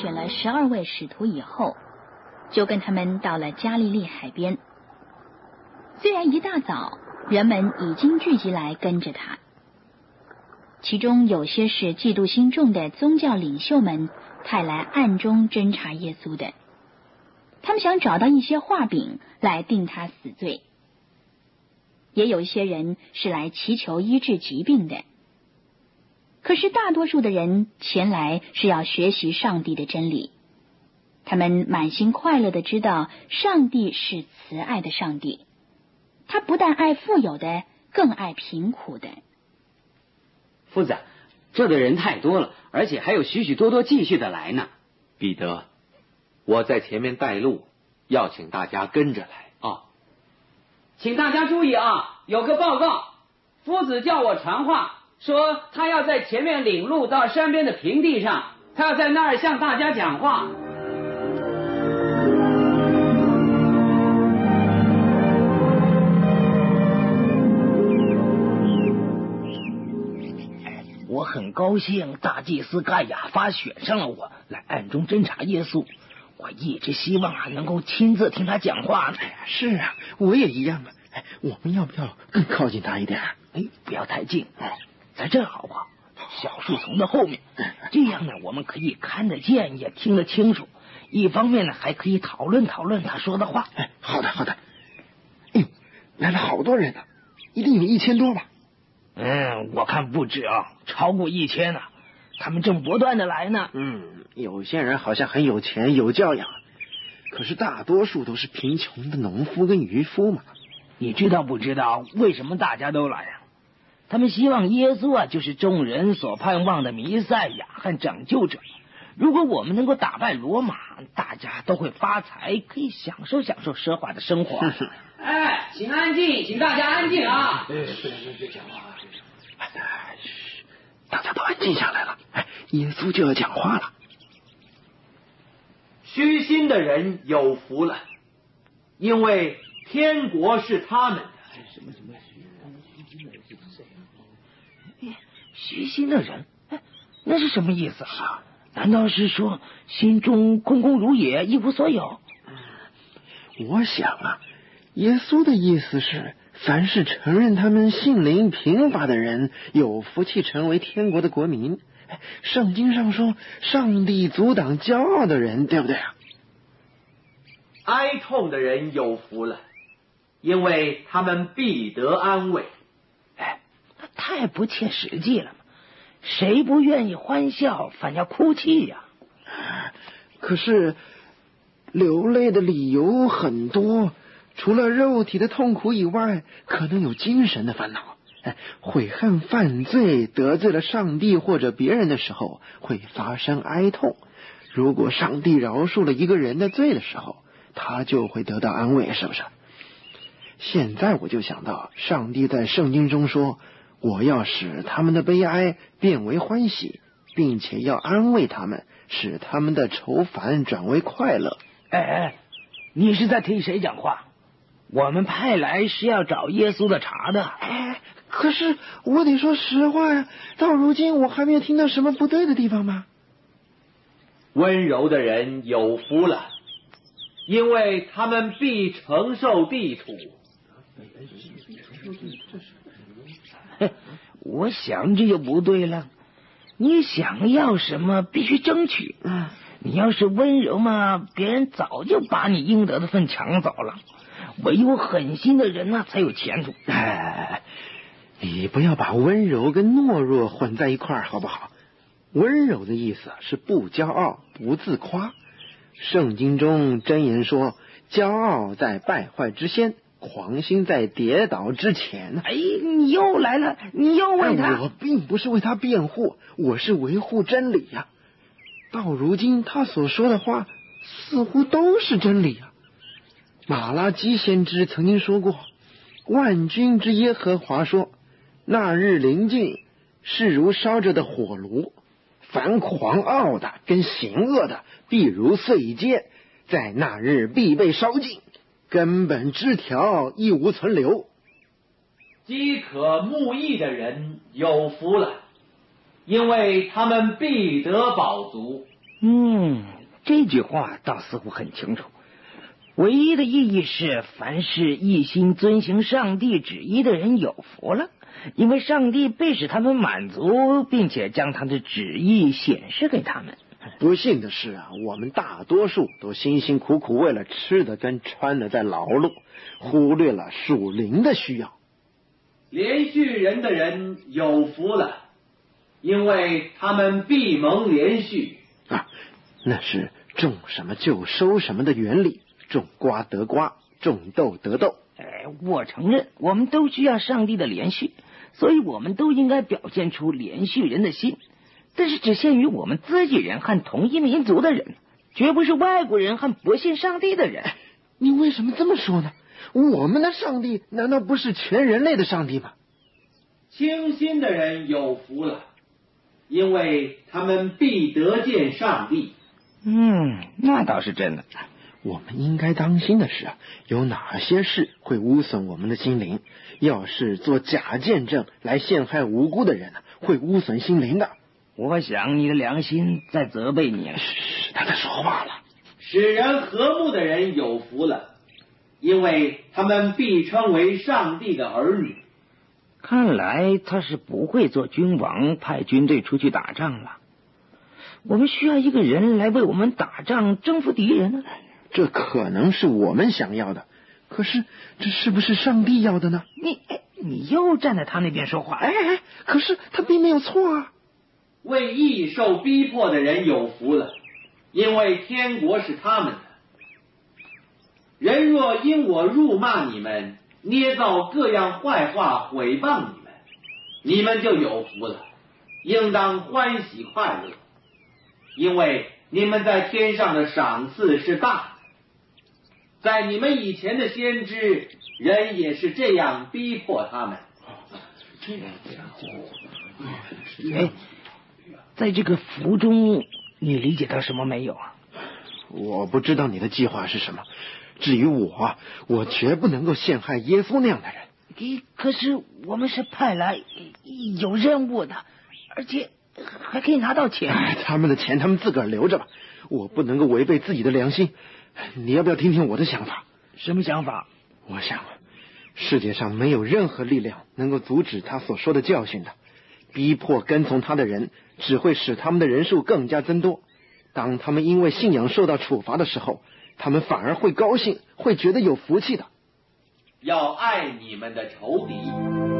选了12位使徒以后，就跟他们到了加利利海边。虽然一大早人们已经聚集来跟着他，其中有些是嫉妒心重的宗教领袖们派来暗中侦查耶稣的，他们想找到一些画饼来定他死罪。也有一些人是来祈求医治疾病的，可是大多数的人前来是要学习上帝的真理，他们满心快乐的知道上帝是慈爱的上帝，他不但爱富有的，更爱贫苦的。 夫子，这的人太多了，而且还有许许多多继续的来呢。 彼得，我在前面带路，要请大家跟着来啊。 请大家注意啊，有个报告，夫子叫我传话，说他要在前面领路到山边的平地上，他要在那儿向大家讲话。 我很高兴大祭司盖亚发选上了我来暗中侦查耶稣，我一直希望能够亲自听他讲话呢。 是啊，我也一样啊。我们要不要更靠近他一点？ 不要太近，在这儿好不好？小树丛的后面，这样呢，我们可以看得见，也听得清楚。一方面呢，还可以讨论讨论他说的话。 好的，好的。哎呦，来了好多人呢，一定有1000多吧？ 我看不止啊，超过1000呢。他们正不断的来呢。 有些人好像很有钱有教养，可是大多数都是贫穷的农夫跟渔夫嘛。 你知道不知道为什么大家都来啊？他们希望耶稣啊，就是众人所盼望的弥赛亚和拯救者。如果我们能够打败罗马，大家都会发财，可以享受享受奢华的生活。 请安静，请大家安静啊！ 别讲话，大家都安静下来了。耶稣就要讲话了。 虚心的人有福了，因为天国是他们的。 虚心的人，那是什么意思啊？难道是说心中空空如也，一无所有？ 我想啊，耶稣的意思是，凡是承认他们性灵贫乏的人，有福气成为天国的国民。圣经上说，上帝阻挡骄傲的人，对不对啊？ 哀痛的人有福了，因为他们必得安慰。 那太不切实际了嘛！谁不愿意欢笑，反要哭泣呀？ 可是流泪的理由很多，除了肉体的痛苦以外，可能有精神的烦恼。悔恨犯罪得罪了上帝或者别人的时候，会发生哀痛。如果上帝饶恕了一个人的罪的时候，他就会得到安慰，是不是？现在我就想到，上帝在圣经中说，我要使他们的悲哀变为欢喜，并且要安慰他们，使他们的愁烦转为快乐。 你是在替谁讲话？我们派来是要找耶稣的茬的。 可是我得说实话呀，到如今我还没有听到什么不对的地方吗？ 温柔的人有福了，因为他们必承受地土。 我想这就不对了。你想要什么必须争取。你要是温柔嘛，别人早就把你应得的份抢走了。唯有狠心的人才有前途。 你不要把温柔跟懦弱混在一块儿，好不好？温柔的意思是不骄傲，不自夸。圣经中箴言说，骄傲在败坏之先，狂心在跌倒之前。 你又来了，你又为他。 我并不是为他辩护，我是维护真理呀。到如今他所说的话似乎都是真理呀。马拉基先知曾经说过，万军之耶和华说，那日临近，是如烧着的火炉，凡狂傲的跟行恶的必如碎秸，在那日必被烧尽，根本枝条亦无存留。 饥渴慕义的人有福了，因为他们必得饱足。 这句话倒似乎很清楚，唯一的意义是，凡是一心遵行上帝旨意的人有福了，因为上帝必使他们满足，并且将他的旨意显示给他们。 不幸的是啊，我们大多数都辛辛苦苦为了吃的跟穿的在劳碌，忽略了属灵的需要。 连续人的人有福了，因为他们必蒙连续。 啊，那是种什么就收什么的原理，种瓜得瓜，种豆得豆。 我承认我们都需要上帝的连续，所以我们都应该表现出连续人的心，但是只限于我们自己人和同一民族的人，绝不是外国人和不信上帝的人。 你为什么这么说呢？我们的上帝难道不是全人类的上帝吗？ 清心的人有福了，因为他们必得见上帝。 那倒是真的。 我们应该当心的是，有哪些事会污损我们的心灵？要是做假见证来陷害无辜的人，会污损心灵的。 我想你的良心在责备你了。 他在说话了。 使人和睦的人有福了，因为他们必称为上帝的儿女。 看来他是不会做君王，派军队出去打仗了。我们需要一个人来为我们打仗，征服敌人呢。 这可能是我们想要的，可是这是不是上帝要的呢？ 你又站在他那边说话。 可是他并没有错啊。 为义受逼迫的人有福了，因为天国是他们的。人若因我辱骂你们，捏造各样坏话毁谤你们，你们就有福了，应当欢喜快乐，因为你们在天上的赏赐是大的。在你们以前的先知，人也是这样逼迫他们。 在这个福中，你理解到什么没有啊？ 我不知道你的计划是什么。至于我绝不能够陷害耶稣那样的人。 可是我们是派来有任务的，而且还可以拿到钱。 他们的钱他们自个儿留着吧，我不能够违背自己的良心。你要不要听听我的想法？ 什么想法？ 我想世界上没有任何力量能够阻止他所说的教训的，逼迫跟从他的人只会使他们的人数更加增多。当他们因为信仰受到处罚的时候，他们反而会高兴，会觉得有福气的。 要爱你们的仇敌，